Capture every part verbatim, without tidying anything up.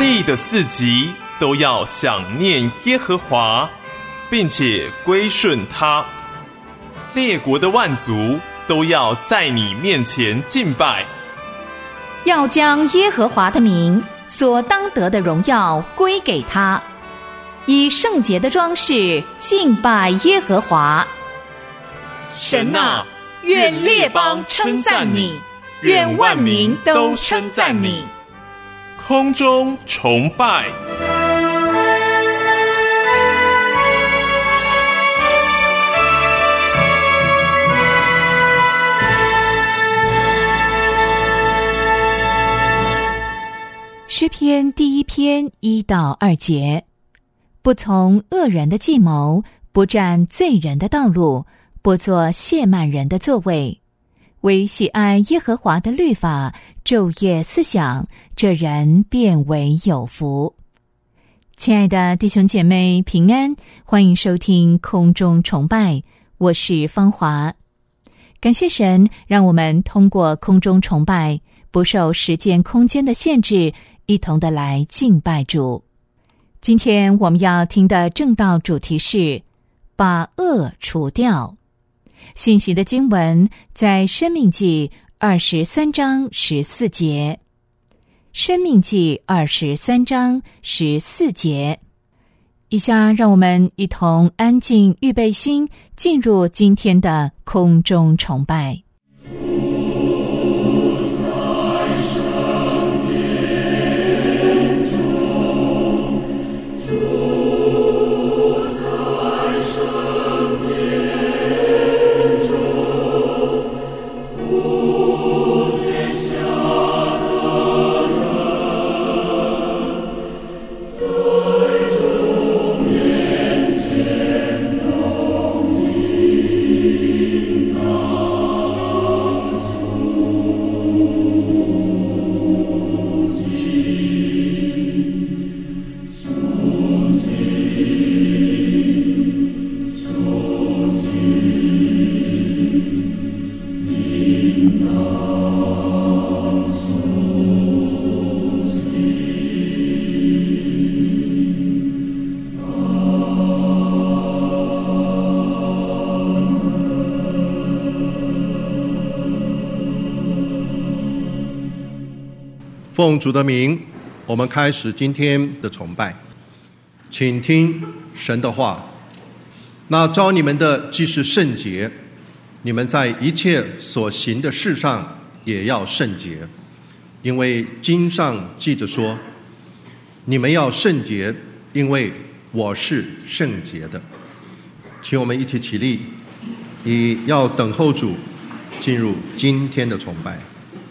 地的四极都要想念耶和华，并且归顺他。列国的万族都要在你面前敬拜， 要将耶和华的名所当得的荣耀归给他，以圣洁的装饰敬拜耶和华。神啊，愿列邦称赞你，愿万民都称赞你。 空中崇拜。 诗篇第一篇一到二节：不从恶人的计谋，不占罪人的道路，不做亵慢人的座位，唯喜爱耶和华的律法，昼夜思想，这人便为有福。亲爱的弟兄姐妹平安，欢迎收听空中崇拜，我是芳华。感谢神，让我们通过空中崇拜，不受时间空间的限制，一同的来敬拜主。今天我们要听的正道主题是把恶除掉。信息的经文在申命记二十三章十四节。申命记二十三章十四节。以下让我们一同安静预备心，进入今天的空中崇拜。 奉主的名，我们开始今天的崇拜。请听神的话。那召你们的既是圣洁，你们在一切所行的事上也要圣洁，因为经上记着说，你们要圣洁，因为我是圣洁的。请我们一起起立，以要等候主进入今天的崇拜。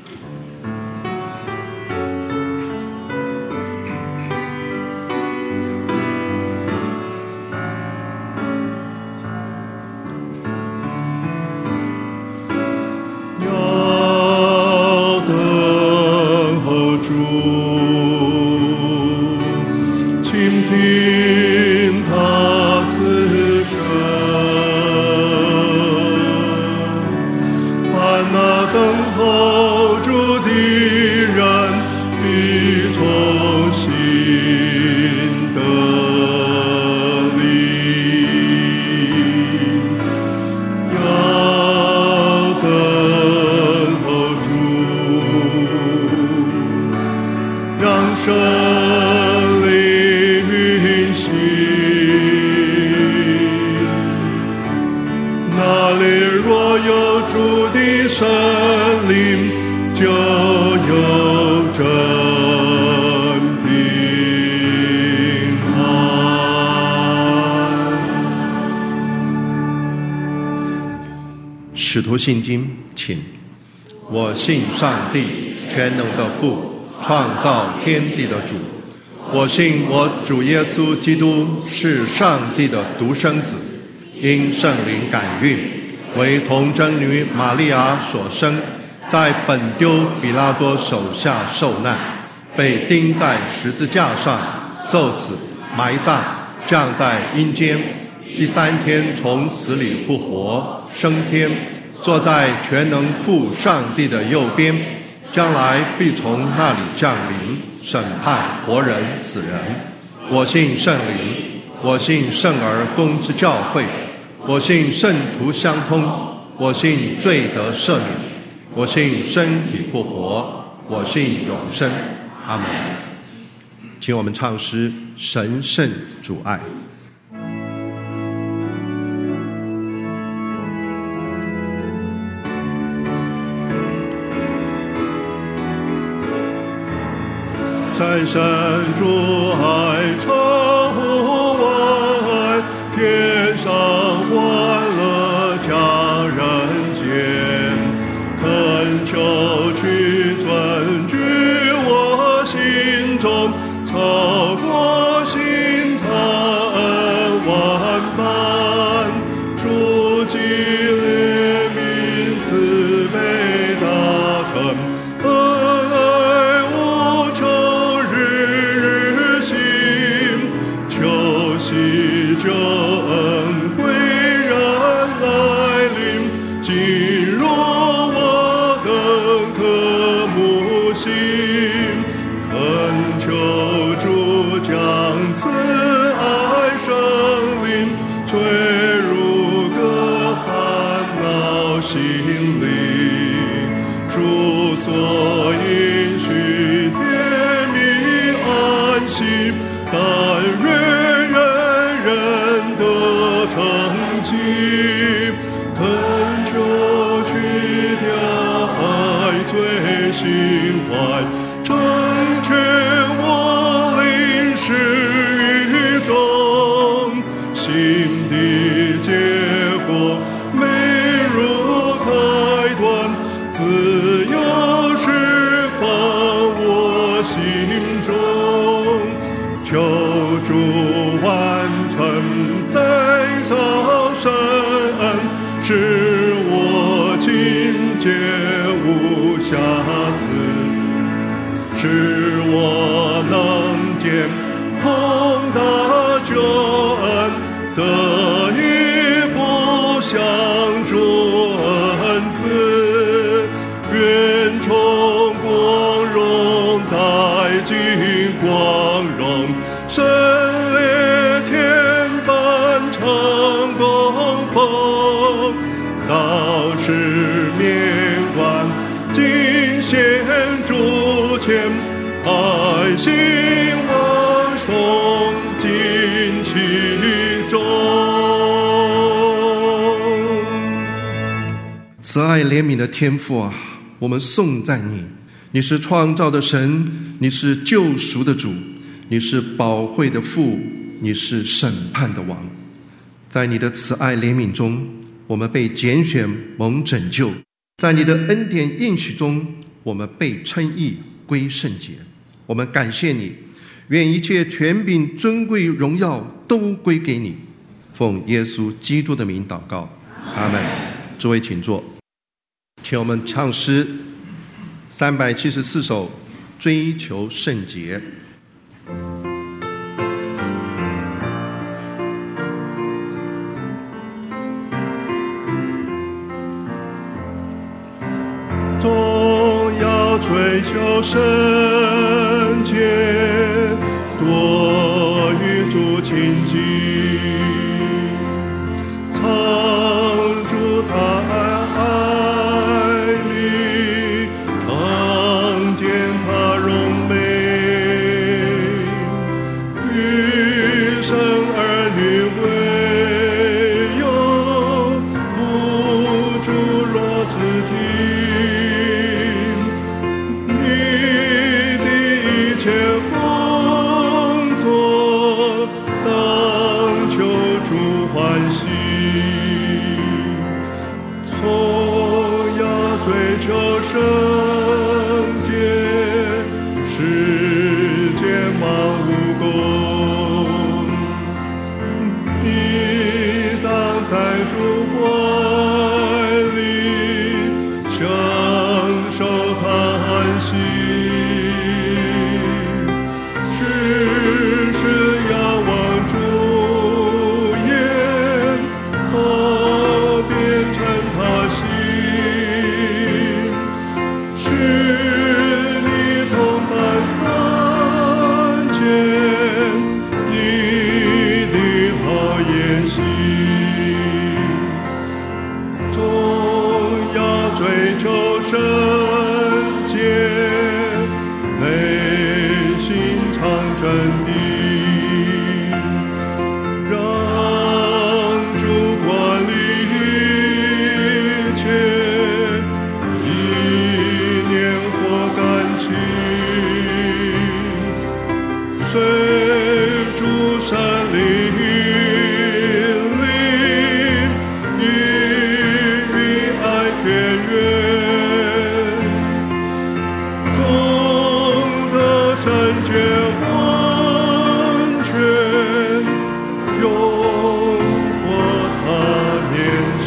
使徒信经，请。我信上帝全能的父，创造天地的主。我信我主耶稣基督是上帝的独生子，因圣灵感孕，为童贞女玛利亚所生，在本丢比拉多手下受难，被钉在十字架上，受死，埋葬，降在阴间，第三天从死里复活，升天，坐在全能父上帝的右边，将来必从那里降临审判活人死人。我信圣灵，我信圣而公之教会，我信圣徒相通，我信罪得赦免，我信身体复活，我信永生。阿们。请我们唱诗神圣主爱。神圣主爱超乎外，天上欢乐降人间，恳求去存居我心中，超过心肠恩万般，主基怜悯慈悲大成，恩爱无穷日日新，求喜救恩惠然来临，进入我的渴慕心，恳求主将慈爱生灵吹入各烦恼心灵，主所应许甜蜜安息，但愿人人得成绩，恳求去掉爱罪心怀，成全我灵视于中，心的结果美如开端，自由释放我心中，求主完成再造神恩，使我境界无瑕疵，使我能见宏大救恩，得以复享主恩赐，愿从光荣再进光荣，胜烈天般成功风，到时面观尽献主前，爱心望颂尽其中。慈爱怜悯的天父啊，我们颂赞你，你是创造的神，你是救赎的主，你是保惠的父，你是审判的王。在你的慈爱怜悯中，我们被拣选蒙拯救，在你的恩典应许中，我们被称义归圣洁。我们感谢你，愿一切权柄尊贵荣耀都归给你，奉耶稣基督的名祷告，阿们。诸位请坐，请我们唱诗三百七十四首，追求圣洁。总要追求圣洁，多与主亲近，藏住他爱里，常见他荣美，与生儿女为友，付诸若肢体，你的一切。 地，让主管理一切，以念或感情，随主山林里，以与爱田园，终得圣洁完全，永活他面前。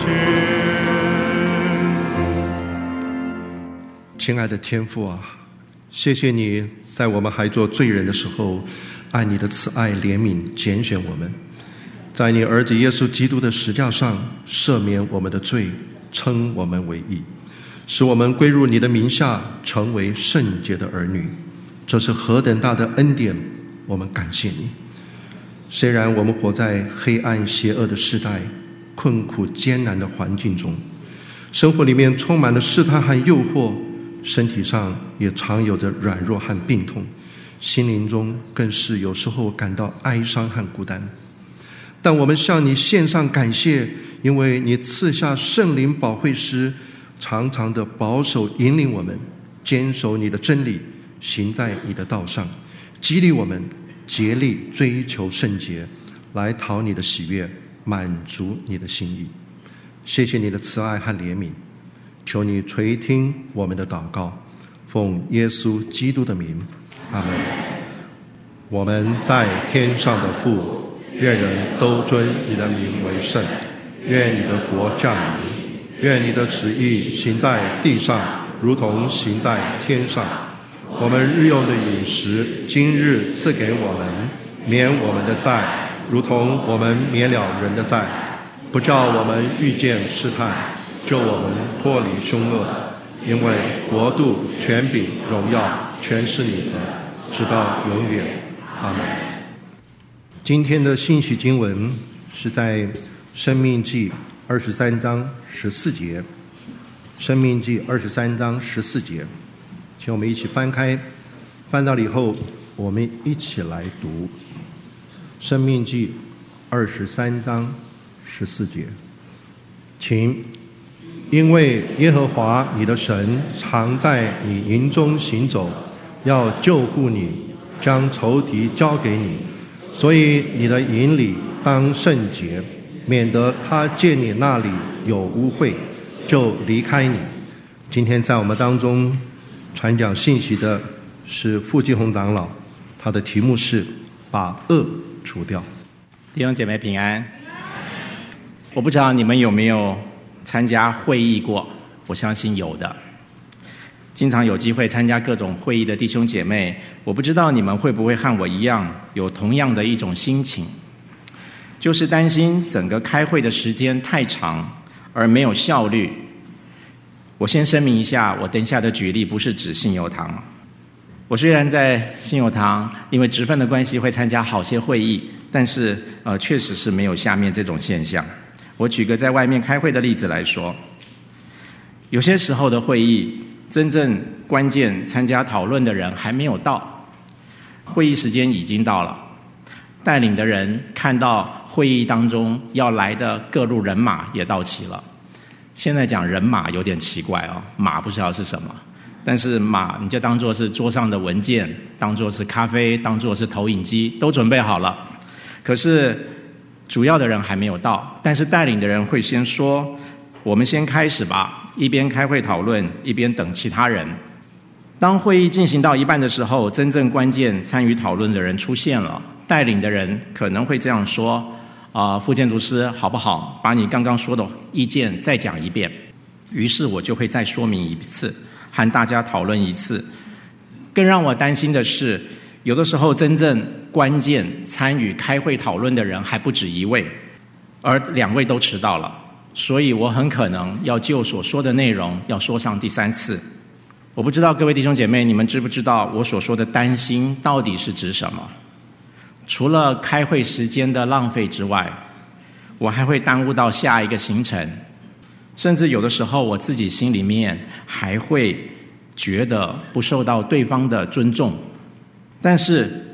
亲爱的天父啊，谢谢你在我们还做罪人的时候，按你的慈爱怜悯拣选我们，在你儿子耶稣基督的十架上赦免我们的罪，称我们为义，使我们归入你的名下，成为圣洁的儿女。这是何等大的恩典，我们感谢你。虽然我们活在黑暗邪恶的世代，困苦艰难的环境中，生活里面充满了试探和诱惑，身体上也常有着软弱和病痛，心灵中更是有时候感到哀伤和孤单。但我们向你献上感谢，因为你赐下圣灵保惠师，常常的保守引领我们，坚守你的真理，行在你的道上，激励我们竭力追求圣洁，来讨你的喜悦，满足你的心意。谢谢你的慈爱和怜悯，求你垂听我们的祷告，奉耶稣基督的名，阿们。我们在天上的父，愿人都尊你的名为圣，愿你的国降临，愿你的旨意行在地上，如同行在天上。我们日用的饮食，今日赐给我们，免我们的债，如同我们免了人的债，不叫我们遇见试探，救我们脱离凶恶。因为国度、权柄、荣耀，全是你的，直到永远。阿们。今天的信息经文是在申命记二十三章十四节，申命记二十三章十四节，请我们一起翻开，翻到了以后，我们一起来读申命记二十三章十四节。请，因为耶和华你的神常在你营中行走，要救护你，将仇敌交给你，所以你的营里当圣洁，免得他见你那里有污秽，就离开你。今天在我们当中传讲信息的是傅继红长老，他的题目是把恶除掉。 弟兄姐妹平安。我不知道你们有没有参加会议过，我相信有的。经常有机会参加各种会议的弟兄姐妹，我不知道你们会不会和我一样有同样的一种心情，就是担心整个开会的时间太长而没有效率。我先声明一下，我等一下的举例不是指信友堂。我虽然在信友堂因为职分的关系会参加好些会议，但是呃，确实是没有下面这种现象。我举个在外面开会的例子来说，有些时候的会议真正关键参加讨论的人还没有到，会议时间已经到了，带领的人看到会议当中要来的各路人马也到齐了。现在讲人马有点奇怪哦，马不知道是什么，但是马你就当作是桌上的文件，当作是咖啡，当作是投影机，都准备好了。可是主要的人还没有到，但是带领的人会先说，我们先开始吧，一边开会讨论，一边等其他人。当会议进行到一半的时候，真正关键参与讨论的人出现了，带领的人可能会这样说，啊、呃，副建筑师好不好，把你刚刚说的意见再讲一遍。于是我就会再说明一次，和大家讨论一次。更让我担心的是，有的时候真正关键参与开会讨论的人还不止一位，而两位都迟到了，所以我很可能要就所说的内容要说上第三次。我不知道各位弟兄姐妹，你们知不知道我所说的担心到底是指什么？除了开会时间的浪费之外，我还会耽误到下一个行程，甚至有的时候我自己心里面还会觉得不受到对方的尊重。但是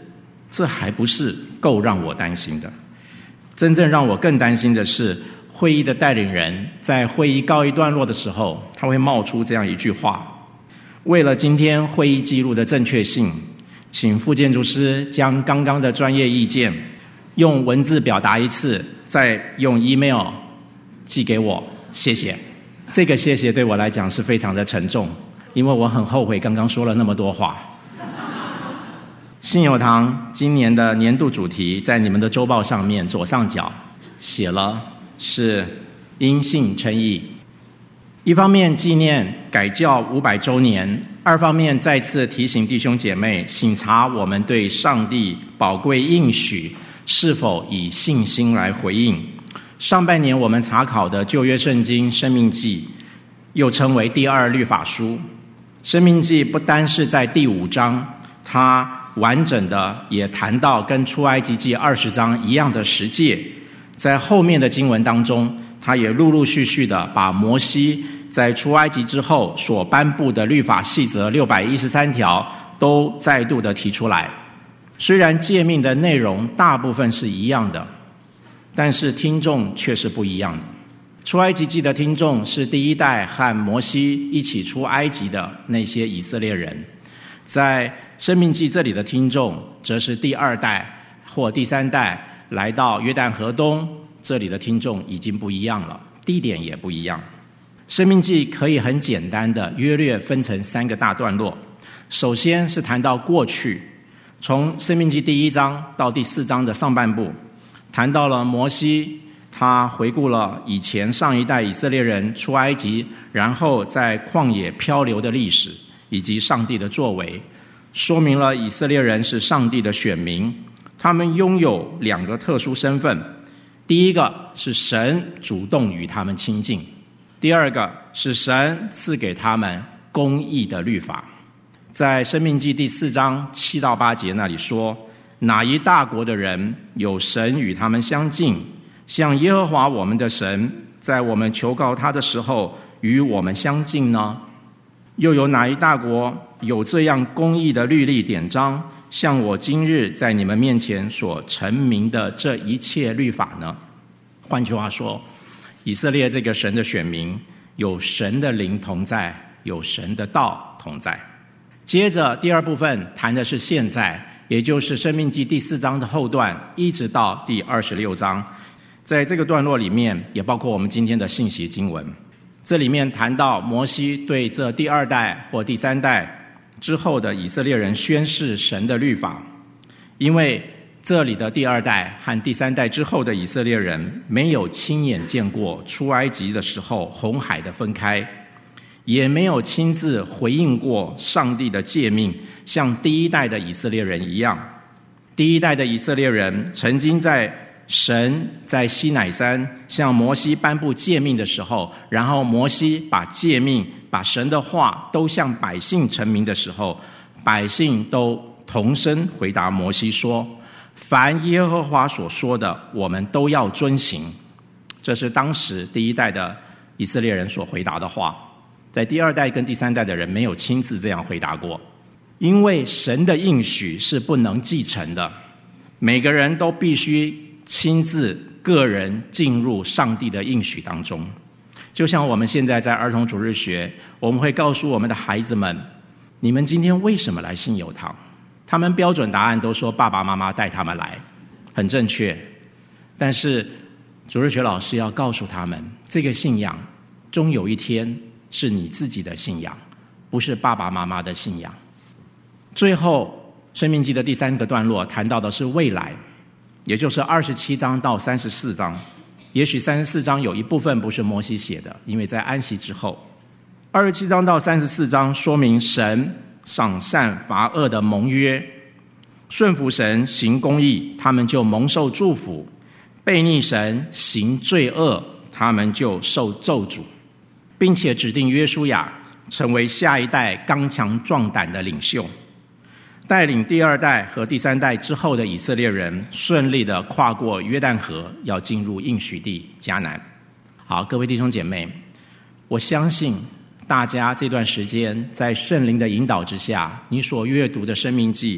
这还不是够让我担心的。真正让我更担心的是，会议的带领人在会议告一段落的时候，他会冒出这样一句话：为了今天会议记录的正确性，请副建筑师将刚刚的专业意见用文字表达一次，再用 email 寄给我，谢谢。这个谢谢对我来讲是非常的沉重，因为我很后悔刚刚说了那么多话。信友堂今年的年度主题在你们的周报上面左上角写了，是因信称义。一方面纪念改教五百周年，二方面再次提醒弟兄姐妹省察我们对上帝宝贵应许是否以信心来回应。上半年我们查考的旧约圣经申命记，又称为第二律法书。申命记不单是在第五章，它完整的也谈到跟出埃及记二十章一样的十诫，在后面的经文当中，他也陆陆续续的把摩西在出埃及之后所颁布的律法细则六百一十三条都再度的提出来。虽然诫命的内容大部分是一样的，但是听众却是不一样的。出埃及记的听众是第一代和摩西一起出埃及的那些以色列人，在申命记这里的听众则是第二代或第三代来到约旦河东，这里的听众已经不一样了，地点也不一样。申命记可以很简单的约略分成三个大段落。首先是谈到过去，从申命记第一章到第四章的上半部，谈到了摩西，他回顾了以前上一代以色列人出埃及，然后在旷野漂流的历史，以及上帝的作为，说明了以色列人是上帝的选民，他们拥有两个特殊身份。第一个是神主动与他们亲近，第二个是神赐给他们公义的律法。在申命记第四章七到八节那里说，哪一大国的人有神与他们相近，像耶和华我们的神在我们求告他的时候与我们相近呢？又有哪一大国有这样公义的律例典章，像我今日在你们面前所陈明的这一切律法呢？换句话说，以色列这个神的选民有神的灵同在，有神的道同在。接着第二部分谈的是现在，也就是申命记第四章的后段一直到第二十六章。在这个段落里面也包括我们今天的信息经文，这里面谈到摩西对这第二代或第三代之后的以色列人宣示神的律法。因为这里的第二代和第三代之后的以色列人没有亲眼见过出埃及的时候红海的分开，也没有亲自回应过上帝的诫命，像第一代的以色列人一样。第一代的以色列人曾经在神在西乃山向摩西颁布诫命的时候，然后摩西把诫命把神的话都向百姓陈明的时候，百姓都同声回答摩西说，凡耶和华所说的我们都要遵行。这是当时第一代的以色列人所回答的话。在第二代跟第三代的人没有亲自这样回答过，因为神的应许是不能继承的，每个人都必须亲自个人进入上帝的应许当中。就像我们现在在儿童主日学，我们会告诉我们的孩子们，你们今天为什么来信友堂？他们标准答案都说爸爸妈妈带他们来，很正确。但是主日学老师要告诉他们，这个信仰终有一天是你自己的信仰，不是爸爸妈妈的信仰。最后申命记的第三个段落谈到的是未来，也就是二十七章到三十四章。也许三十四章有一部分不是摩西写的，因为在安息之后。二十七章到三十四章说明神赏善罚恶的盟约，顺服神行公义，他们就蒙受祝福；悖逆神行罪恶，他们就受咒诅，并且指定约书亚成为下一代刚强壮胆的领袖，带领第二代和第三代之后的以色列人顺利的跨过约旦河，要进入应许地迦南。好，各位弟兄姐妹，我相信大家这段时间在圣灵的引导之下，你所阅读的申命记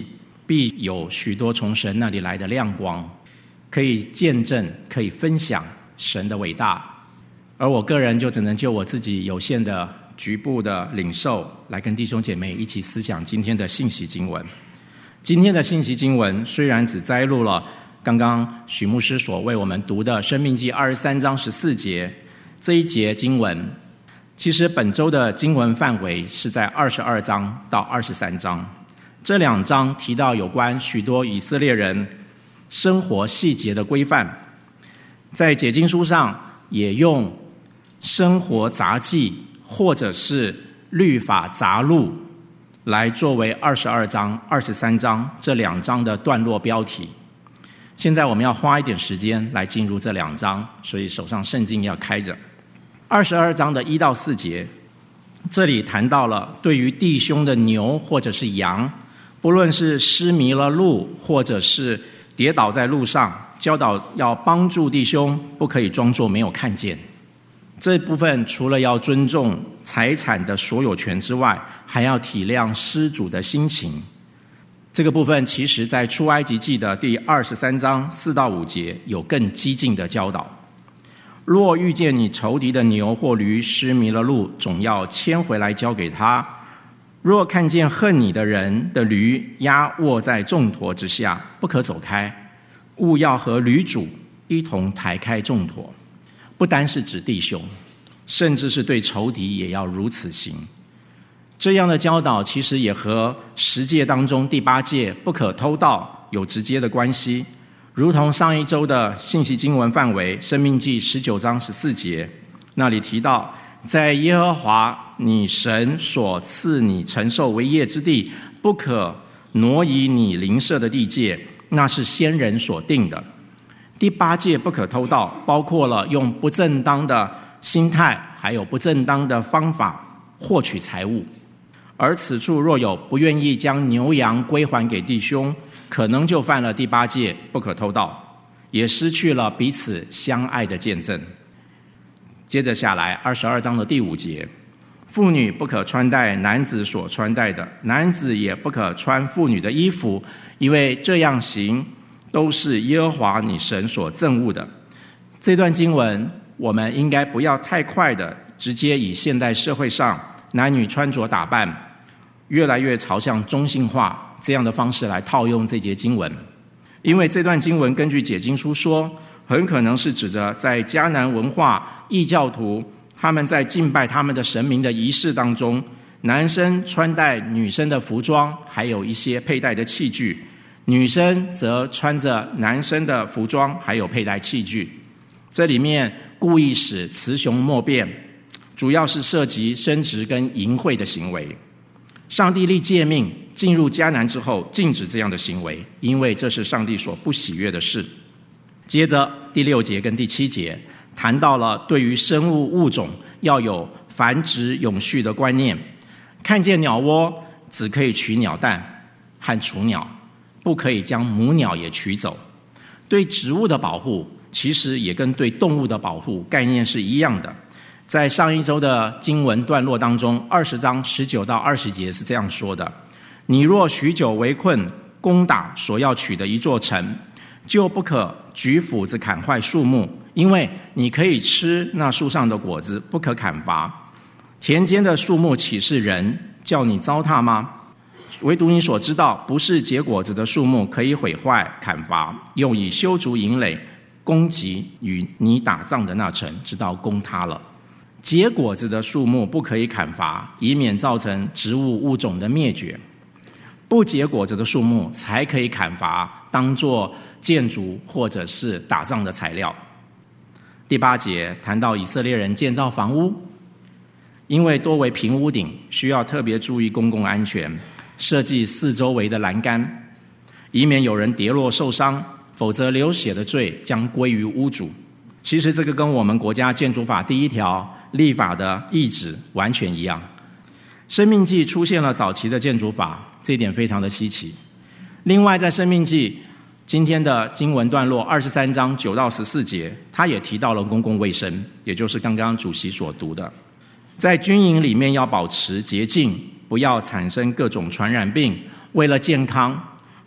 必有许多从神那里来的亮光，可以见证，可以分享神的伟大。而我个人就只能就我自己有限的局部的领受，来跟弟兄姐妹一起思想今天的信息经文。今天的信息经文虽然只摘录了刚刚许牧师所为我们读的申命记二十三章十四节这一节经文，其实本周的经文范围是在二十二章到二十三章，这两章提到有关许多以色列人生活细节的规范，在解经书上也用生活杂记或者是律法杂录来作为二十二章、二十三章这两章的段落标题。现在我们要花一点时间来进入这两章，所以手上圣经要开着。二十二章的一到四节，这里谈到了对于弟兄的牛或者是羊，不论是失迷了路或者是跌倒在路上，教导要帮助弟兄，不可以装作没有看见。这部分除了要尊重财产的所有权之外，还要体谅失主的心情。这个部分其实在出埃及记的第二十三章四到五节有更激进的教导。若遇见你仇敌的牛或驴失迷了路，总要牵回来交给他。若看见恨你的人的驴压卧在重驮之下，不可走开，务要和驴主一同抬开重驮。不单是指弟兄，甚至是对仇敌也要如此行。这样的教导其实也和十诫当中第八诫不可偷盗有直接的关系，如同上一周的信息经文范围申命记十九章十四节那里提到，在耶和华你神所赐你承受为业之地，不可挪移你邻舍的地界，那是先人所定的。第八诫不可偷盗，包括了用不正当的心态还有不正当的方法获取财物。而此处若有不愿意将牛羊归还给弟兄，可能就犯了第八诫不可偷盗，也失去了彼此相爱的见证。接着下来二十二章的第五节，妇女不可穿戴男子所穿戴的，男子也不可穿妇女的衣服，因为这样行都是耶和华你神所憎恶的。这段经文我们应该不要太快的直接以现代社会上男女穿着打扮越来越朝向中性化这样的方式来套用这节经文，因为这段经文根据解经书说，很可能是指着在迦南文化异教徒他们在敬拜他们的神明的仪式当中，男生穿戴女生的服装还有一些佩戴的器具，女生则穿着男生的服装还有佩戴器具。这里面故意使雌雄莫辨，主要是涉及生殖跟淫秽的行为。上帝立诫命进入迦南之后禁止这样的行为，因为这是上帝所不喜悦的事。接着第六节跟第七节谈到了对于生物物种要有繁殖永续的观念，看见鸟窝只可以取鸟蛋和雏鸟，不可以将母鸟也取走。对植物的保护其实也跟对动物的保护概念是一样的。在上一周的经文段落当中，二十章十九到二十节是这样说的：你若许久围困攻打所要取的一座城，就不可举斧子砍坏树木，因为你可以吃那树上的果子，不可砍伐。田间的树木岂是人叫你糟蹋吗？唯独你所知道不是结果子的树木可以毁坏砍伐，用以修筑营垒，攻击与你打仗的那城，直到攻塌了。结果子的树木不可以砍伐，以免造成植物物种的灭绝。不结果子的树木才可以砍伐，当作建筑或者是打仗的材料。第八节谈到以色列人建造房屋，因为多为平屋顶，需要特别注意公共安全，设计四周围的栏杆，以免有人跌落受伤，否则流血的罪将归于屋主。其实这个跟我们国家建筑法第一条立法的意旨完全一样。生命记出现了早期的建筑法，这一点非常的稀奇。另外在生命记今天的经文段落二十三章九到十四节，他也提到了公共卫生，也就是刚刚主席所读的，在军营里面要保持洁净，不要产生各种传染病。为了健康，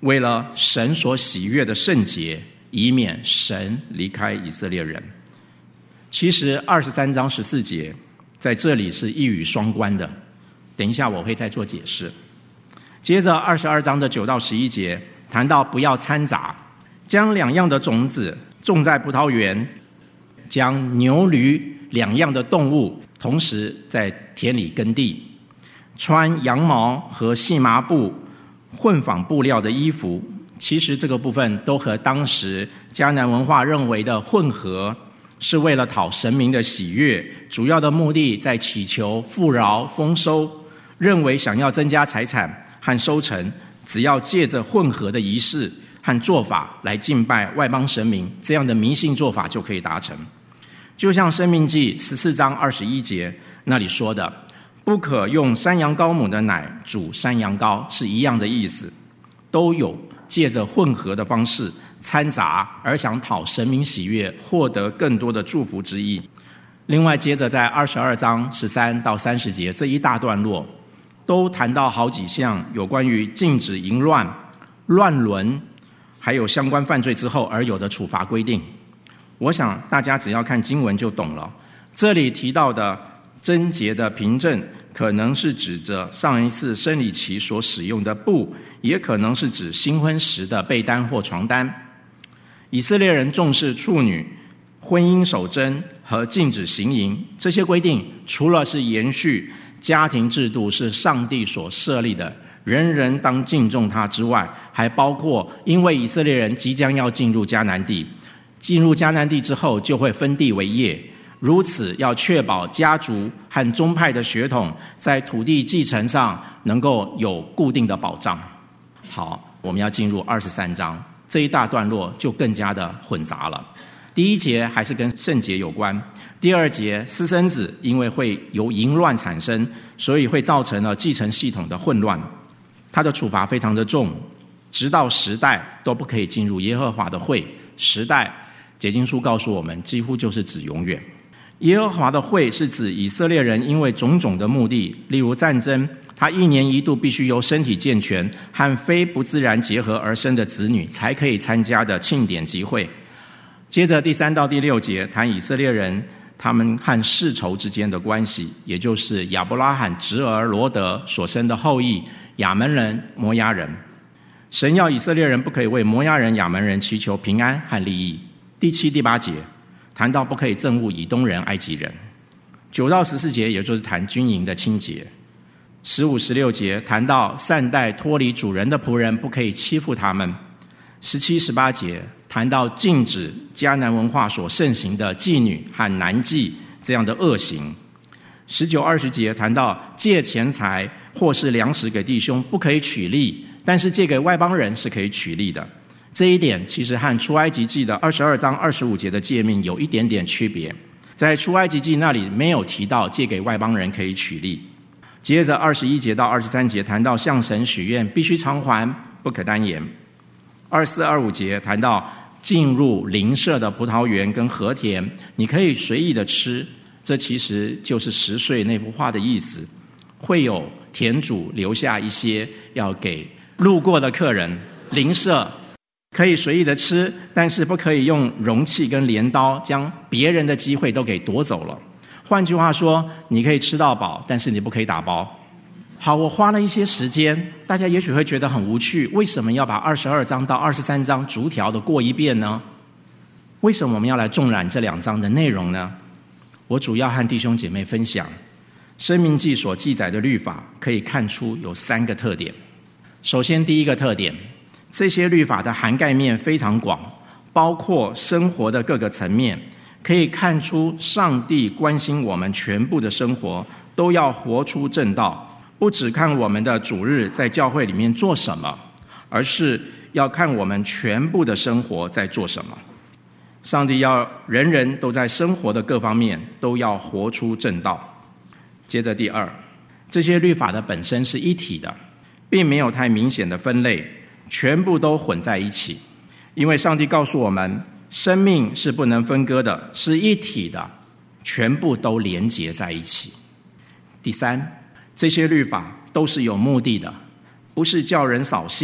为了神所喜悦的圣洁，以免神离开以色列人。其实二十三章十四节在这里是一语双关的，等一下我会再做解释。接着二十二章的九到十一节谈到不要掺杂，将两样的种子种在葡萄园，将牛驴两样的动物同时在田里耕地，穿羊毛和细麻布混纺布料的衣服。其实这个部分都和当时迦南文化认为的混合是为了讨神明的喜悦，主要的目的在祈求富饶丰收，认为想要增加财产和收成，只要借着混合的仪式和做法来敬拜外邦神明，这样的迷信做法就可以达成。就像申命记十四章二十一节那里说的，不可用山羊羔母的奶煮山羊羔，是一样的意思，都有借着混合的方式掺杂而想讨神明喜悦，获得更多的祝福之意。另外接着在二十二章十三到三十节这一大段落都谈到好几项有关于禁止淫乱、乱伦还有相关犯罪之后而有的处罚规定。我想大家只要看经文就懂了。这里提到的贞洁的凭证可能是指着上一次生理期所使用的布，也可能是指新婚时的被单或床单。以色列人重视处女、婚姻守贞和禁止行淫，这些规定除了是延续家庭制度是上帝所设立的，人人当敬重他之外，还包括因为以色列人即将要进入迦南地，进入迦南地之后就会分地为业，如此要确保家族和宗派的血统在土地继承上能够有固定的保障。好，我们要进入二十三章，这一大段落就更加的混杂了。第一节还是跟圣洁有关，第二节私生子因为会由淫乱产生，所以会造成了继承系统的混乱，它的处罚非常的重，直到十代都不可以进入耶和华的会。十代解经书告诉我们几乎就是指永远。耶和华的会是指以色列人因为种种的目的，例如战争，他一年一度必须由身体健全和非不自然结合而生的子女才可以参加的庆典集会。接着第三到第六节谈以色列人他们和世仇之间的关系，也就是亚伯拉罕侄儿罗德所生的后裔亚门人、摩押人。神要以色列人不可以为摩押人、亚门人祈求平安和利益。第七、第八节谈到不可以憎恶以东人、埃及人。九到十四节也就是谈军营的清洁。十五、十六节谈到善待脱离主人的仆人，不可以欺负他们。十七、十八节谈到禁止迦南文化所盛行的妓女和男妓这样的恶行。十九、二十节谈到借钱财或是粮食给弟兄不可以取利，但是借给外邦人是可以取利的。这一点其实和出埃及记的二十二章二十五节的诫命有一点点区别，在出埃及记那里没有提到借给外邦人可以取利。接着二十一节到二十三节谈到向神许愿必须偿还，不可单言。二四、二五节谈到进入邻舍的葡萄园跟禾田，你可以随意的吃，这其实就是十岁那幅画的意思，会有田主留下一些要给路过的客人，邻舍可以随意的吃，但是不可以用容器跟镰刀将别人的机会都给夺走了。换句话说，你可以吃到饱，但是你不可以打包。好，我花了一些时间，大家也许会觉得很无趣，为什么要把二十二章到二十三章逐条的过一遍呢？为什么我们要来纵览这两章的内容呢？我主要和弟兄姐妹分享申命记所记载的律法，可以看出有三个特点。首先，第一个特点，这些律法的涵盖面非常广，包括生活的各个层面，可以看出上帝关心我们全部的生活都要活出正道，不只看我们的主日在教会里面做什么，而是要看我们全部的生活在做什么。上帝要人人都在生活的各方面都要活出正道。接着第二，这些律法的本身是一体的，并没有太明显的分类，全部都混在一起。因为上帝告诉我们，生命是不能分割的，是一体的，全部都连结在一起。第三，这些律法都是有目的的，不是叫人扫兴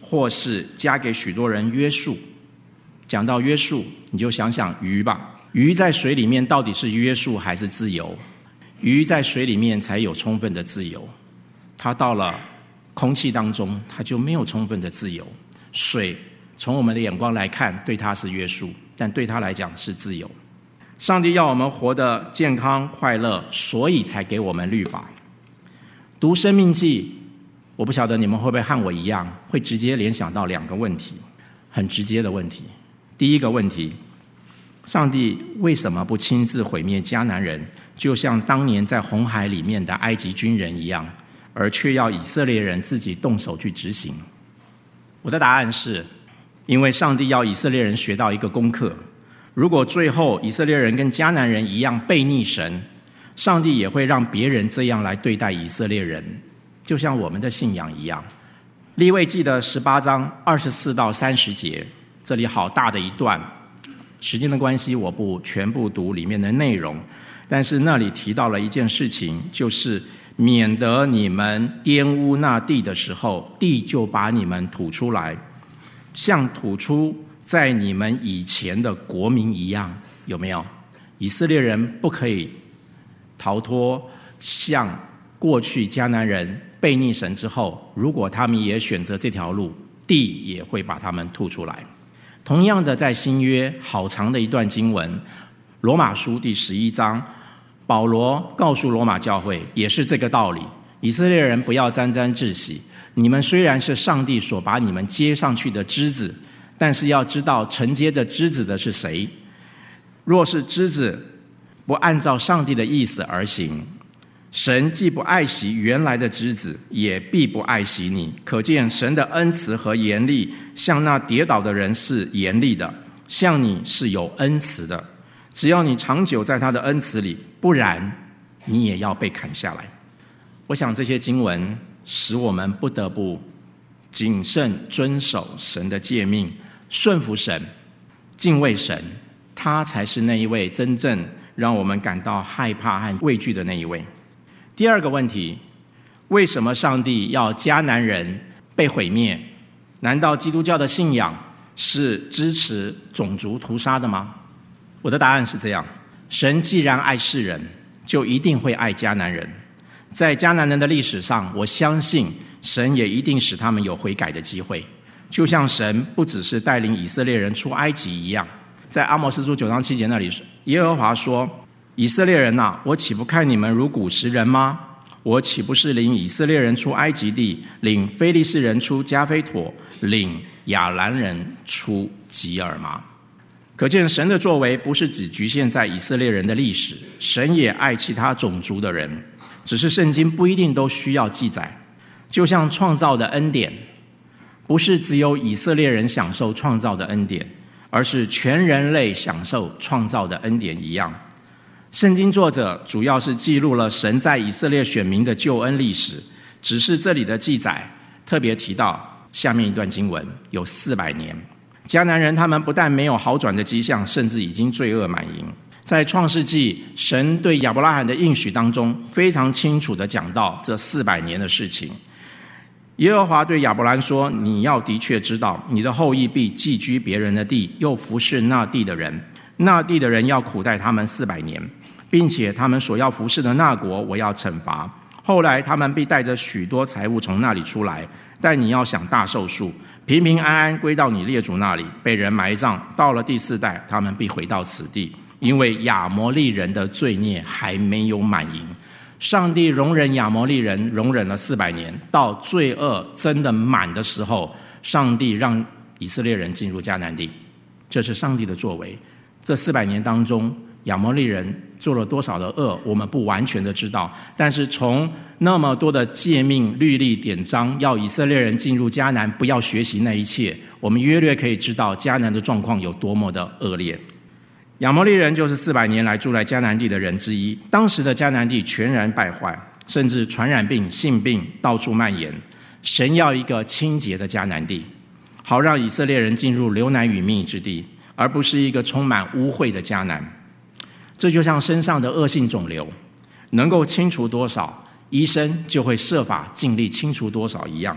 或是加给许多人约束。讲到约束，你就想想鱼吧，鱼在水里面到底是约束还是自由？鱼在水里面才有充分的自由，它到了空气当中，它就没有充分的自由。水从我们的眼光来看，对它是约束，但对它来讲是自由。上帝要我们活得健康快乐，所以才给我们律法。读生命记，我不晓得你们会不会和我一样，会直接联想到两个问题，很直接的问题。第一个问题，上帝为什么不亲自毁灭迦南人，就像当年在红海里面的埃及军人一样，而却要以色列人自己动手去执行？我的答案是，因为上帝要以色列人学到一个功课，如果最后以色列人跟迦南人一样背逆神，上帝也会让别人这样来对待以色列人，就像我们的信仰一样。利未记的十八章二十四到三十节，这里好大的一段，时间的关系我不全部读里面的内容，但是那里提到了一件事情，就是免得你们玷污那地的时候，地就把你们吐出来，像吐出在你们以前的国民一样。有没有？以色列人不可以逃脱像过去迦南人背逆神之后，如果他们也选择这条路，地也会把他们吐出来。同样的，在新约好长的一段经文，罗马书第十一章，保罗告诉罗马教会也是这个道理，以色列人不要沾沾自喜，你们虽然是上帝所把你们接上去的枝子，但是要知道承接着枝子的是谁。若是枝子不按照上帝的意思而行，神既不爱惜原来的枝子，也必不爱惜你。可见神的恩慈和严厉，向那跌倒的人是严厉的，向你是有恩慈的。只要你长久在他的恩慈里，不然你也要被砍下来。我想这些经文使我们不得不谨慎遵守神的诫命，顺服神，敬畏神，他才是那一位真正让我们感到害怕和畏惧的那一位。第二个问题，为什么上帝要迦南人被毁灭？难道基督教的信仰是支持种族屠杀的吗？我的答案是这样，神既然爱世人，就一定会爱迦南人。在迦南人的历史上，我相信神也一定使他们有悔改的机会，就像神不只是带领以色列人出埃及一样。在阿摩司书九章七节那里，耶和华说，以色列人啊，我岂不看你们如古时人吗？我岂不是领以色列人出埃及地，领非利士人出加菲妥，领亚兰人出吉尔吗？可见神的作为不是只局限在以色列人的历史，神也爱其他种族的人，只是圣经不一定都需要记载。就像创造的恩典，不是只有以色列人享受创造的恩典，而是全人类享受创造的恩典一样。圣经作者主要是记录了神在以色列选民的救恩历史，只是这里的记载特别提到下面一段经文有四百年。迦南人他们不但没有好转的迹象，甚至已经罪恶满盈。在创世纪，神对亚伯拉罕的应许当中非常清楚地讲到这四百年的事情。耶和华对亚伯兰说，你要的确知道，你的后裔必寄居别人的地，又服侍那地的人，那地的人要苦待他们四百年，并且他们所要服侍的那国我要惩罚。后来他们必带着许多财物从那里出来，但你要享大寿数，平平安安归到你列祖那里，被人埋葬。到了第四代，他们必回到此地，因为亚摩利人的罪孽还没有满盈。上帝容忍亚摩利人容忍了四百年，到罪恶真的满的时候，上帝让以色列人进入迦南地，这是上帝的作为。这四百年当中，亚摩利人做了多少的恶，我们不完全的知道，但是从那么多的诫命律例典章要以色列人进入迦南，不要学习那一切，我们约略可以知道迦南的状况有多么的恶劣。亚摩利人就是四百年来住在迦南地的人之一。当时的迦南地全然败坏，甚至传染病、性病到处蔓延。神要一个清洁的迦南地，好让以色列人进入流奶与蜜之地，而不是一个充满污秽的迦南。这就像身上的恶性肿瘤，能够清除多少，医生就会设法尽力清除多少一样。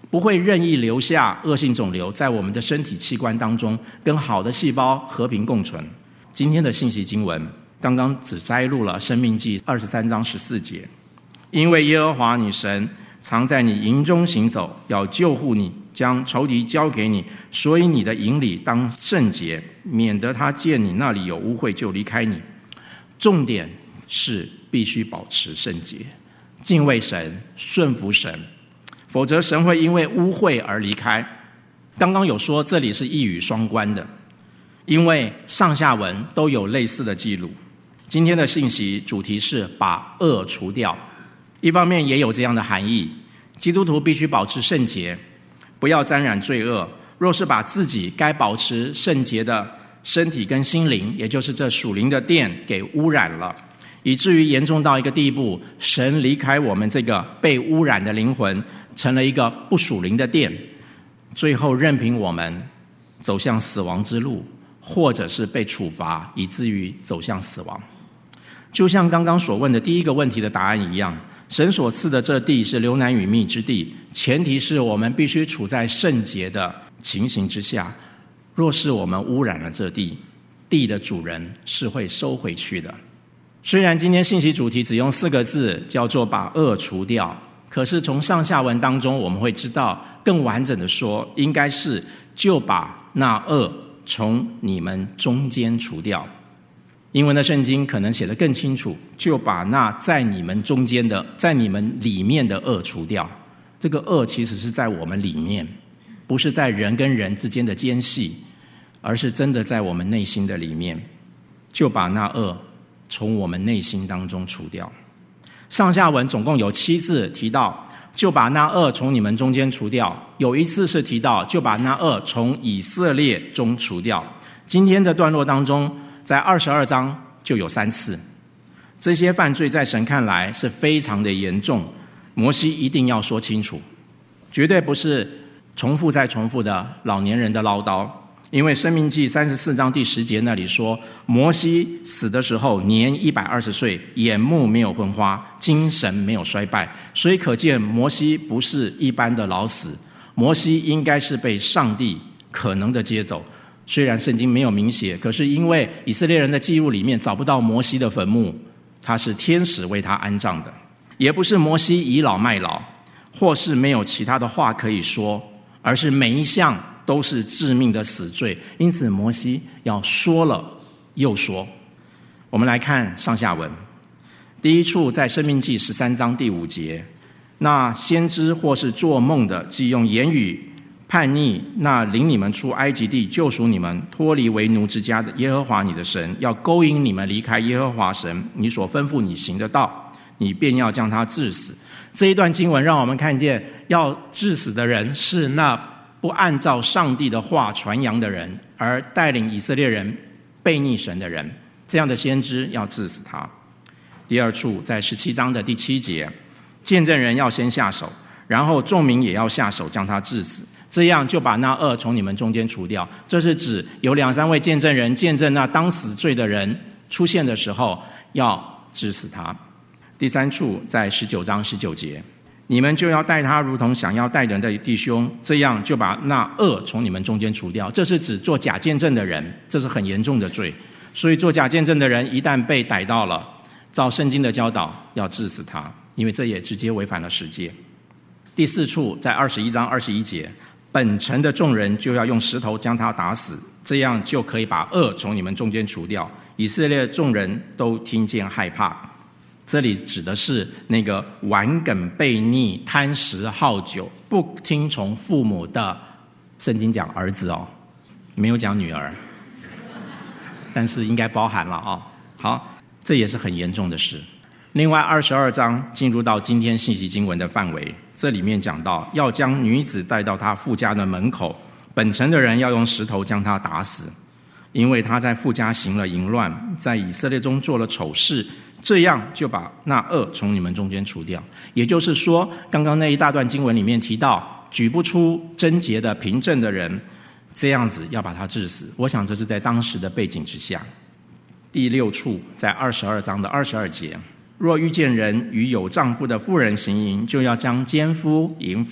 不会任意留下恶性肿瘤在我们的身体器官当中，跟好的细胞和平共存。今天的信息经文刚刚只摘录了申命记二十三章十四节，因为耶和华你神常在你营中行走，要救护你，将仇敌交给你，所以你的营里当圣洁，免得他见你那里有污秽就离开你。重点是必须保持圣洁，敬畏神，顺服神，否则神会因为污秽而离开。刚刚有说这里是一语双关的，因为上下文都有类似的记录。今天的信息主题是把恶除掉，一方面也有这样的含义，基督徒必须保持圣洁，不要沾染罪恶。若是把自己该保持圣洁的身体跟心灵，也就是这属灵的殿给污染了，以至于严重到一个地步，神离开我们这个被污染的灵魂，成了一个不属灵的殿，最后任凭我们走向死亡之路，或者是被处罚，以至于走向死亡。就像刚刚所问的第一个问题的答案一样，神所赐的这地是流奶与蜜之地，前提是我们必须处在圣洁的情形之下。若是我们污染了这地，地的主人是会收回去的。虽然今天信息主题只用四个字叫做把恶除掉，可是从上下文当中我们会知道，更完整的说，应该是就把那恶从你们中间除掉。英文的圣经可能写得更清楚，就把那在你们中间的，在你们里面的恶除掉。这个恶其实是在我们里面，不是在人跟人之间的间隙，而是真的在我们内心的里面，就把那恶从我们内心当中除掉。上下文总共有七次提到就把那恶从你们中间除掉，有一次是提到就把那恶从以色列中除掉。今天的段落当中，在二十二章就有三次。这些犯罪在神看来是非常的严重，摩西一定要说清楚，绝对不是重复再重复的老年人的唠叨。因为申命记三十四章第十节那里说，摩西死的时候年一百二十岁，眼目没有昏花，精神没有衰败。所以可见摩西不是一般的老死，摩西应该是被上帝可能的接走。虽然圣经没有明写，可是因为以色列人的记录里面找不到摩西的坟墓，他是天使为他安葬的。也不是摩西倚老卖老，或是没有其他的话可以说，而是每一项都是致命的死罪，因此摩西要说了又说。我们来看上下文。第一处在申命记十三章第五节，那先知或是做梦的，既用言语叛逆那领你们出埃及地救赎你们脱离为奴之家的耶和华你的神，要勾引你们离开耶和华神你所吩咐你行的道，你便要将他治死。这一段经文让我们看见，要治死的人是那不按照上帝的话传扬的人，而带领以色列人背逆神的人，这样的先知要治死他。第二处在十七章的第七节，见证人要先下手，然后众民也要下手将他治死，这样就把那恶从你们中间除掉。这是指有两三位见证人见证那当死罪的人出现的时候，要治死他。第三处在十九章十九节，你们就要待他如同想要待人的弟兄，这样就把那恶从你们中间除掉。这是指做假见证的人，这是很严重的罪。所以做假见证的人一旦被逮到了，照圣经的教导要治死他，因为这也直接违反了十诫。第四处在二十一章二十一节，本城的众人就要用石头将他打死，这样就可以把恶从你们中间除掉。以色列众人都听见害怕。这里指的是那个顽梗悖逆、贪食好酒、不听从父母的，圣经讲儿子哦，没有讲女儿，但是应该包含了哦。好，这也是很严重的事。另外二十二章进入到今天信息经文的范围，这里面讲到要将女子带到她父家的门口，本城的人要用石头将她打死，因为她在父家行了淫乱，在以色列中做了丑事，这样就把那恶从你们中间除掉。也就是说，刚刚那一大段经文里面提到举不出贞洁的凭证的人，这样子要把他治死。我想这是在当时的背景之下。第六处在二十二章的二十二节，若遇见人与有丈夫的妇人行淫，就要将奸夫淫妇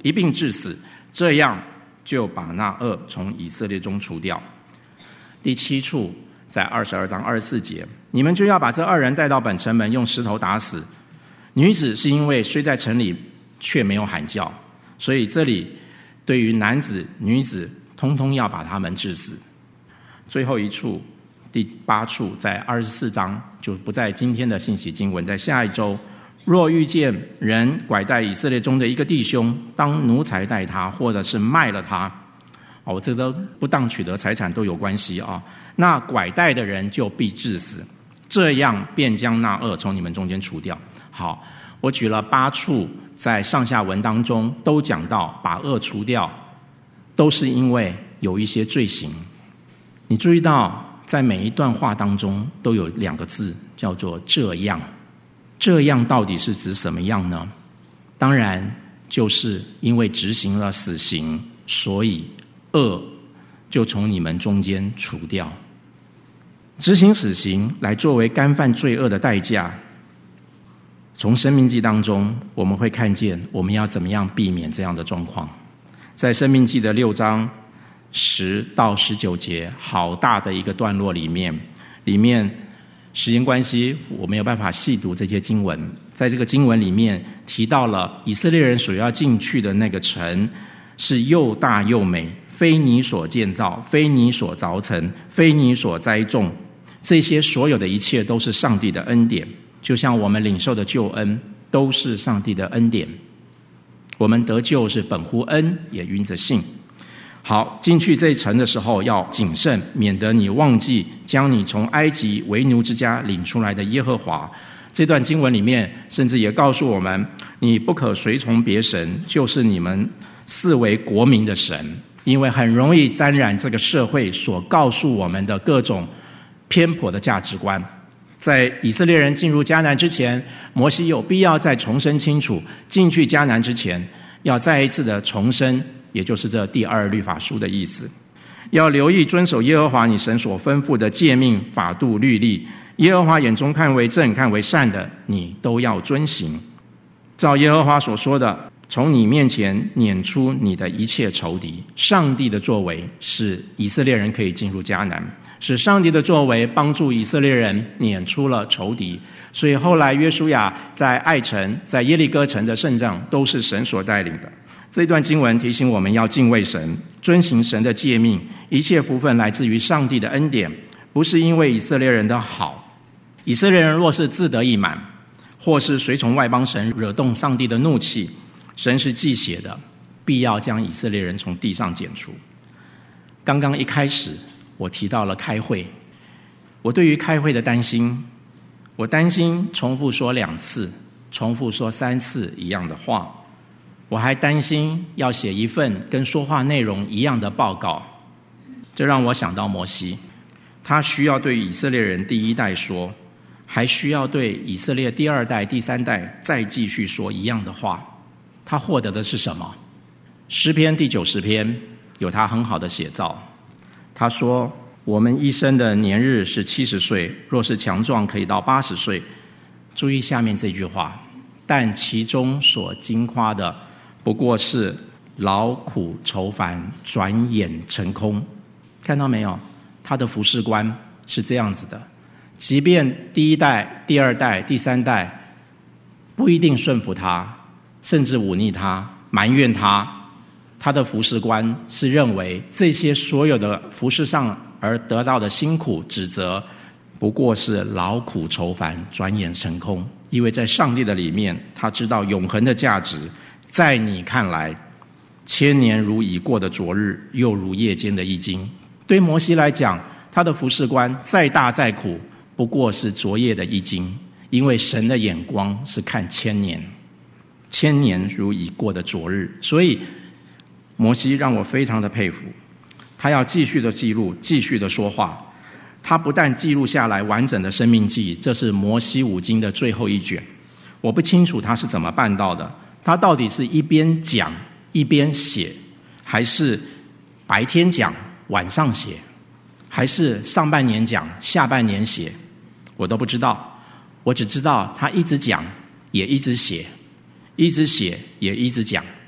一并致死，这样就把那恶从以色列中除掉。第七处在二十二章二十四节，你们就要把这二人带到本城门，用石头打死。女子是因为虽在城里，却没有喊叫，所以这里对于男子、女子，通通要把他们致死。最后一处，第八处，在二十四章，就不在今天的信息经文，在下一周，若遇见人拐带以色列中的一个弟兄，当奴才待他，或者是卖了他，哦，这都不当取得财产都有关系啊。那拐带的人就必致死，这样便将那恶从你们中间除掉。好，我举了八处，在上下文当中都讲到把恶除掉，都是因为有一些罪行。你注意到，在每一段话当中都有两个字，叫做这样。这样到底是指什么样呢？当然就是因为执行了死刑，所以恶就从你们中间除掉。执行死刑来作为干犯罪恶的代价，从申命记当中我们会看见我们要怎么样避免这样的状况。在申命记的六章十到十九节，好大的一个段落里面，里面时间关系我没有办法细读这些经文，在这个经文里面提到了以色列人所要进去的那个城是又大又美，非你所建造，非你所凿成，非你所栽种，这些所有的一切都是上帝的恩典，就像我们领受的救恩都是上帝的恩典。我们得救是本乎恩，也因着信。好，进去这一城的时候要谨慎，免得你忘记将你从埃及为奴之家领出来的耶和华。这段经文里面甚至也告诉我们，你不可随从别神，就是你们视为国民的神，因为很容易沾染这个社会所告诉我们的各种偏颇的价值观。在以色列人进入迦南之前，摩西有必要再重申清楚，进去迦南之前要再一次的重申，也就是这第二律法书的意思，要留意遵守耶和华你神所吩咐的诫命、法度、律例，耶和华眼中看为正、看为善的，你都要遵行。照耶和华所说的，从你面前撵出你的一切仇敌。上帝的作为使以色列人可以进入迦南，使上帝的作为帮助以色列人撵出了仇敌。所以后来约书亚在爱城、在耶利哥城的胜仗都是神所带领的。这段经文提醒我们要敬畏神，遵行神的诫命，一切福分来自于上帝的恩典，不是因为以色列人的好。以色列人若是自得意满，或是随从外邦神，惹动上帝的怒气，神是忌邪的，必要将以色列人从地上剪除。刚刚一开始我提到了开会，我对于开会的担心，我担心重复说两次，重复说三次一样的话，我还担心要写一份跟说话内容一样的报告。这让我想到摩西，他需要对以色列人第一代说，还需要对以色列第二代、第三代再继续说一样的话。他获得的是什么？诗篇第九十篇有他很好的写照。他说，我们一生的年日是七十岁，若是强壮可以到八十岁。注意下面这句话，但其中所经夸的不过是劳苦愁烦，转眼成空。看到没有？他的服事观是这样子的，即便第一代、第二代、第三代不一定顺服他，甚至忤逆他、埋怨他，他的服事观是认为这些所有的服事上而得到的辛苦指责不过是劳苦愁烦，转眼成空。因为在上帝的里面，他知道永恒的价值，在你看来，千年如已过的昨日，又如夜间的一经。对摩西来讲，他的服事观再大再苦，不过是昨夜的一经，因为神的眼光是看千年，千年如已过的昨日。所以摩西让我非常的佩服，他要继续的记录，继续的说话。他不但记录下来完整的生命记，这是摩西五经的最后一卷。我不清楚他是怎么办到的，他到底是一边讲一边写，还是白天讲晚上写，还是上半年讲下半年写，我都不知道。我只知道他一直讲也一直写，一直写也一直讲。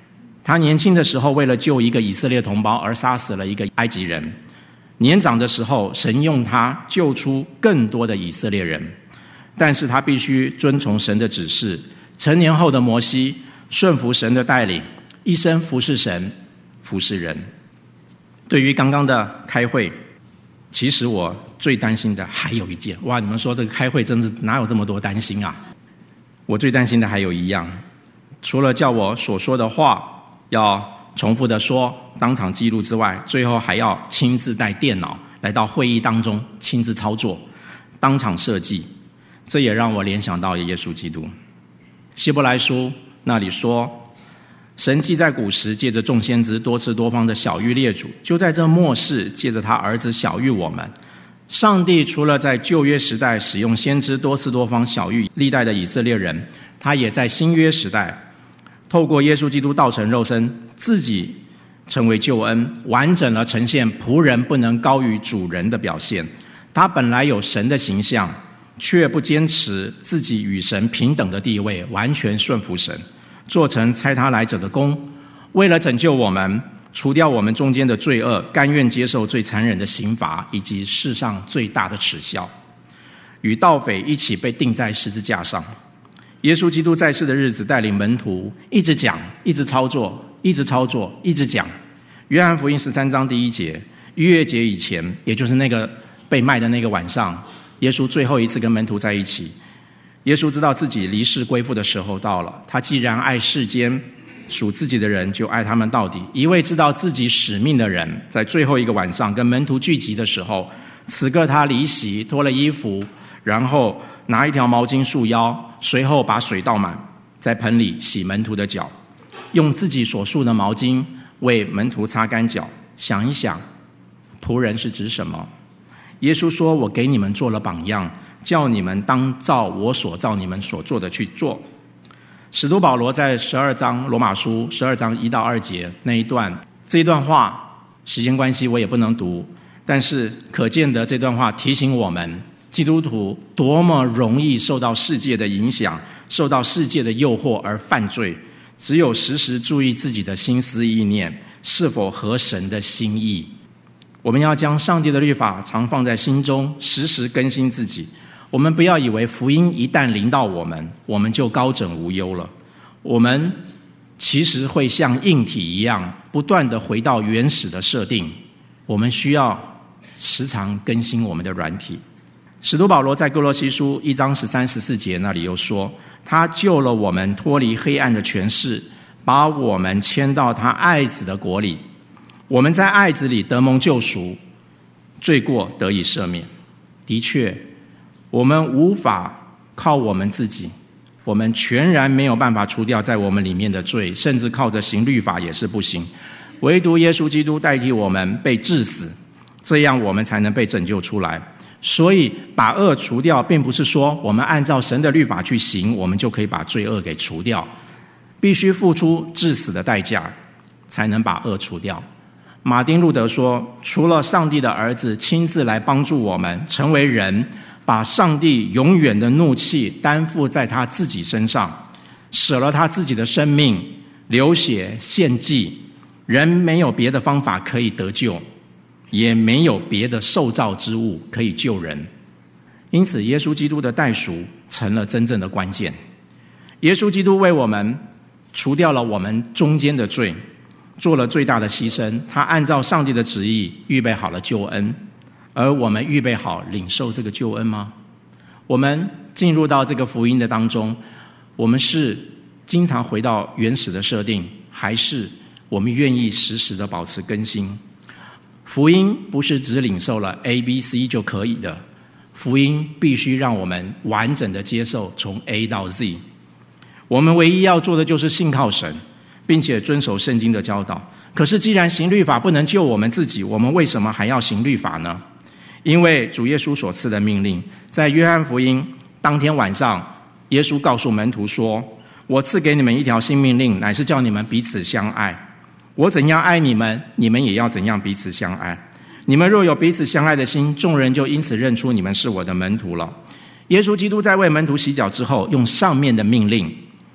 他年轻的时候为了救一个以色列同胞而杀死了一个埃及人，年长的时候神用他救出更多的以色列人，但是他必须遵从神的指示。成年后的摩西顺服神的带领，一生服侍神服侍人。对于刚刚的开会，其实我最担心的还有一件。哇，你们说这个开会真是哪有这么多担心啊？我最担心的还有一样，除了叫我所说的话要重复的说，当场记录之外，最后还要亲自带电脑来到会议当中亲自操作，当场设计。这也让我联想到耶稣基督。希伯来书那里说，神既在古时借着众先知多次多方的晓谕列祖，就在这末世借着他儿子晓谕我们。上帝除了在旧约时代使用先知多次多方晓谕历代的以色列人，他也在新约时代透过耶稣基督道成肉身，自己成为救恩，完整了呈现仆人不能高于主人的表现。他本来有神的形象，却不坚持自己与神平等的地位，完全顺服神，做成差他来者的工，为了拯救我们，除掉我们中间的罪恶，甘愿接受最残忍的刑罚以及世上最大的耻笑，与盗匪一起被钉在十字架上。耶稣基督在世的日子，带领门徒一直讲，一直操作，一直操作，一直讲。约翰福音十三章第一节，逾越节以前，也就是那个被卖的那个晚上，耶稣最后一次跟门徒在一起。耶稣知道自己离世归父的时候到了，他既然爱世间属自己的人，就爱他们到底。一位知道自己使命的人，在最后一个晚上跟门徒聚集的时候，此刻他离席，脱了衣服，然后拿一条毛巾束腰，随后把水倒满，在盆里洗门徒的脚，用自己所束的毛巾为门徒擦干脚。想一想，仆人是指什么？耶稣说，我给你们做了榜样，叫你们当照我所照你们所做的去做。使徒保罗在十二章罗马书十二章一到二节那一段，这一段话时间关系我也不能读，但是可见的这段话提醒我们，基督徒多么容易受到世界的影响，受到世界的诱惑而犯罪。只有时时注意自己的心思意念是否合神的心意。我们要将上帝的律法常放在心中，时时更新自己。我们不要以为福音一旦临到我们，我们就高枕无忧了。我们其实会像硬体一样，不断地回到原始的设定。我们需要时常更新我们的软体。使徒保罗在哥罗西书一章十三十四节那里又说，他救了我们脱离黑暗的权势，把我们迁到他爱子的国里。我们在爱子里得蒙救赎，罪过得以赦免。的确，我们无法靠我们自己，我们全然没有办法除掉在我们里面的罪，甚至靠着行律法也是不行。唯独耶稣基督代替我们被治死，这样我们才能被拯救出来。所以把恶除掉，并不是说我们按照神的律法去行，我们就可以把罪恶给除掉，必须付出致死的代价，才能把恶除掉。马丁路德说，除了上帝的儿子亲自来帮助我们成为人，把上帝永远的怒气担负在他自己身上，舍了他自己的生命，流血献祭，人没有别的方法可以得救，也没有别的受造之物可以救人。因此耶稣基督的代赎成了真正的关键。耶稣基督为我们除掉了我们中间的罪，做了最大的牺牲。他按照上帝的旨意预备好了救恩，而我们预备好领受这个救恩吗？我们进入到这个福音的当中，我们是经常回到原始的设定，还是我们愿意时时的保持更新？福音不是只领受了 A B C 就可以的，福音必须让我们完整的接受从 A 到 Z。 我们唯一要做的就是信靠神，并且遵守圣经的教导。可是既然行律法不能救我们自己，我们为什么还要行律法呢？因为主耶稣所赐的命令，在约翰福音当天晚上，耶稣告诉门徒说，我赐给你们一条新命令，乃是叫你们彼此相爱。我怎样爱你们，你们也要怎样彼此相爱。你们若有彼此相爱的心，众人就因此认出你们是我的门徒了。耶稣基督在为门徒洗脚之后，用上面的命令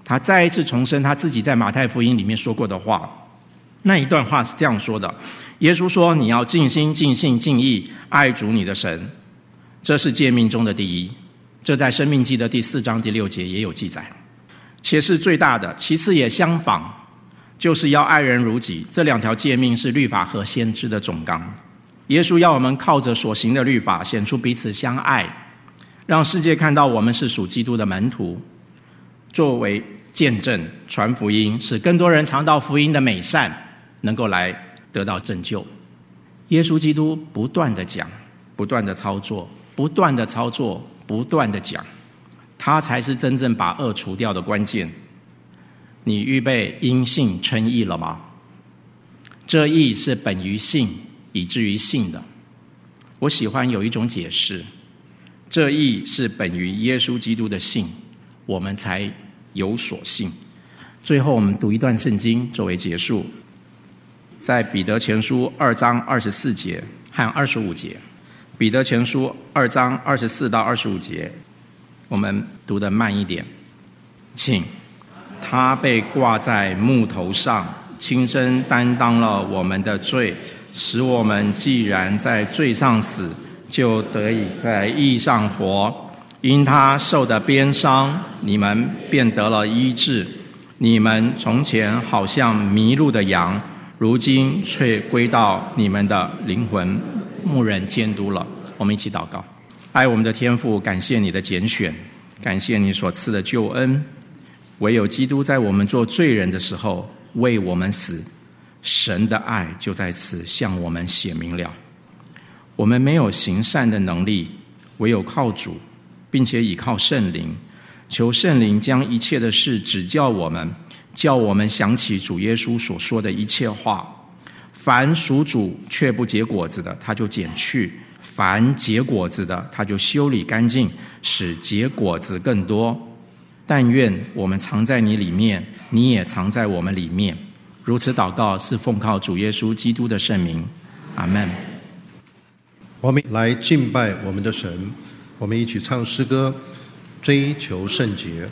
他再一次重申他自己在马太福音里面说过的话。那一段话是这样说的：耶稣说，你要尽心尽性尽意爱主你的神，这是诫命中的第一。这在申命记的第四章第六节也有记载，且是最大的。其次也相仿，就是要爱人如己。这两条诫命是律法和先知的总纲。耶稣要我们靠着所行的律法显出彼此相爱，让世界看到我们是属基督的门徒，作为见证传福音，使更多人尝到福音的美善，能够来得到拯救。耶稣基督不断的讲，不断的操作，不断的操作，不断的讲，他才是真正把恶除掉的关键。你预备因信称义了吗？这义是本于信以至于信的。我喜欢有一种解释，这义是本于耶稣基督的信，我们才有所信。最后我们读一段圣经作为结束，在彼得前书二章二十四节和二十五节。彼得前书二章二十四到二十五节，我们读得慢一点。请，他被挂在木头上，亲身担当了我们的罪，使我们既然在罪上死，就得以在义上活。因他受的鞭伤，你们便得了医治。你们从前好像迷路的羊，如今却归到你们的灵魂牧人监督了。我们一起祷告。爱我们的天父，感谢你的拣选，感谢你所赐的救恩。唯有基督在我们做罪人的时候为我们死，神的爱就在此向我们显明了。我们没有行善的能力，唯有靠主，并且倚靠圣灵，求圣灵将一切的事指教我们，叫我们想起主耶稣所说的一切话。凡属主却不结果子的，他就剪去；凡结果子的，他就修理干净，使结果子更多。但愿我们藏在你里面，你也藏在我们里面。如此祷告，是奉靠主耶稣基督的圣名，阿们。 我们来敬拜我们的神，我们一起唱诗歌，追求圣洁。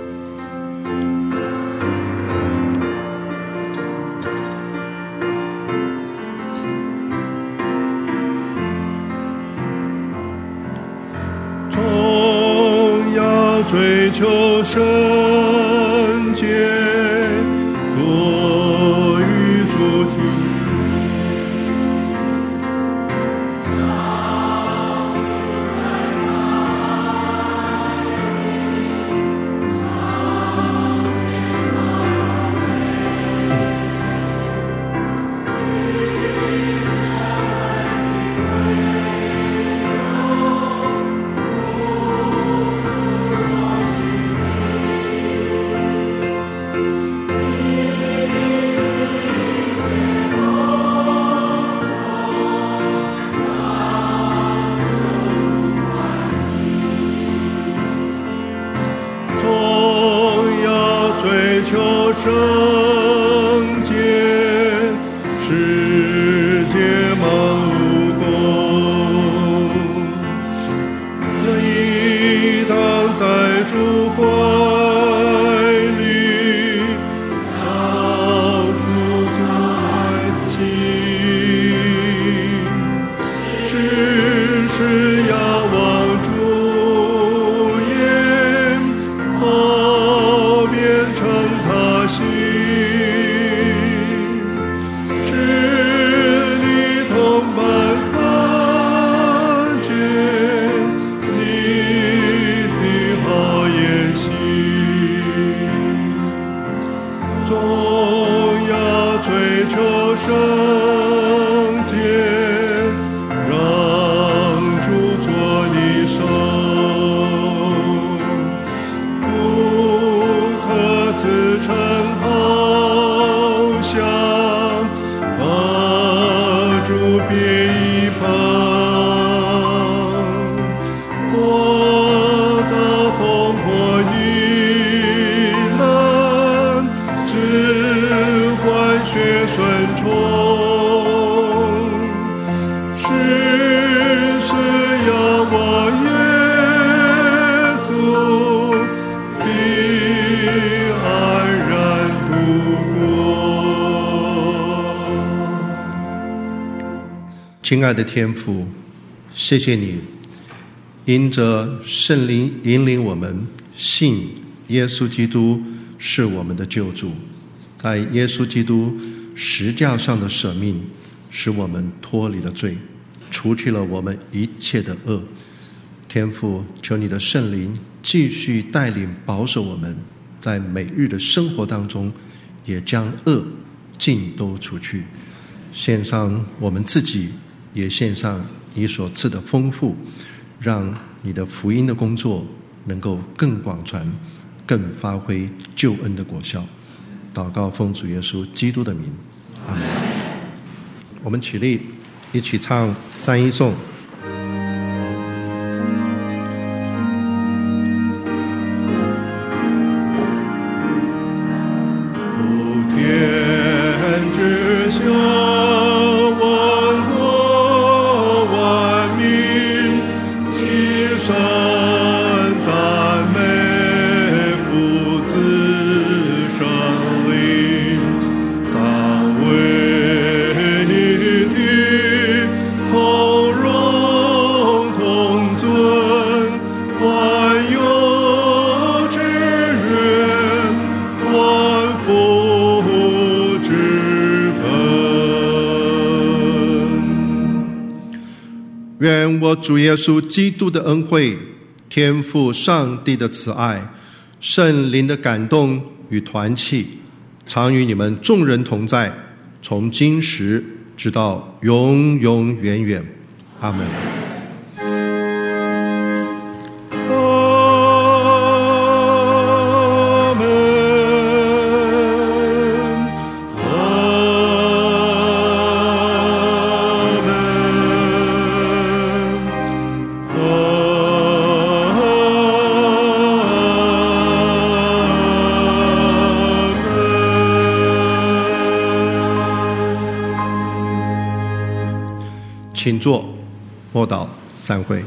总要追求圣洁，多于主体。让主做你亲爱的天父，谢谢你因着圣灵引领我们信耶稣基督是我们的救主，在耶稣基督十架上的舍命，使我们脱离了罪，除去了我们一切的恶。天父，求你的圣灵继续带领保守我们，在每日的生活当中也将恶尽都除去，献上我们自己，也献上你所赐的丰富，让你的福音的工作能够更广传，更发挥救恩的果效。祷告奉主耶稣基督的名，阿门。我们起立，一起唱三一颂。愿我主耶稣基督的恩惠、天父上帝的慈爱、圣灵的感动与团契，常与你们众人同在，从今时直到永永远远。阿们。请坐，默祷散会。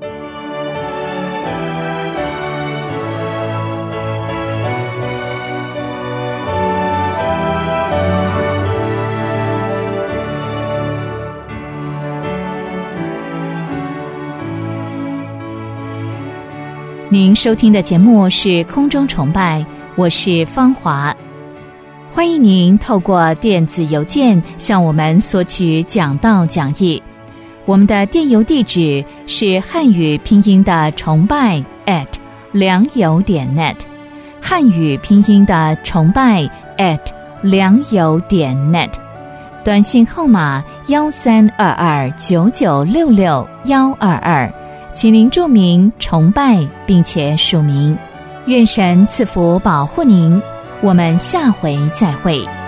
您收听的节目是空中崇拜，我是芳华。欢迎您透过电子邮件向我们索取讲道讲义。我们的电邮地址是汉语拼音的崇拜 at 良友点 net， 汉语拼音的崇拜 at 良友点 net。 短信号码幺三二二九九六六幺二二，请您注明崇拜并且署名。愿神赐福保护您，我们下回再会。